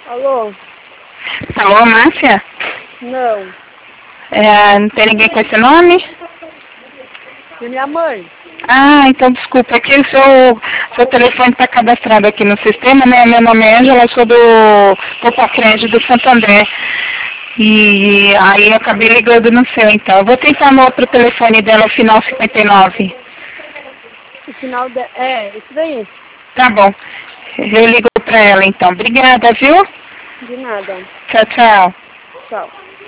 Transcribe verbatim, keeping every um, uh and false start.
Alô? Alô, Márcia? Não. É, não tem ninguém com esse nome? E minha mãe? Ah, então desculpa, aqui o seu, seu telefone está cadastrado aqui no sistema, né? Meu nome é Ângela, sou do Popacred do Santo André. E aí eu acabei ligando no seu, então. Eu vou tentar no outro telefone dela, o final cinquenta e nove. O final de... É, isso daí. Tá bom. Eu ligo para ela, então. Obrigada, viu? De nada. Tchau, tchau. Tchau.